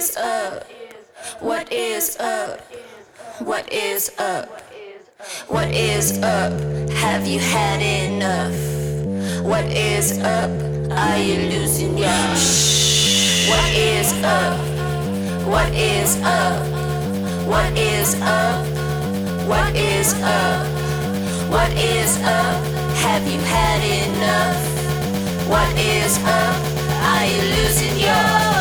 is up? What is up? What is up? What is up? Have you had enough? What is up? Are you losing your shh? What is up? What is up? What is up? What is up? What is up? Have you had enough? What is up? Are you losing your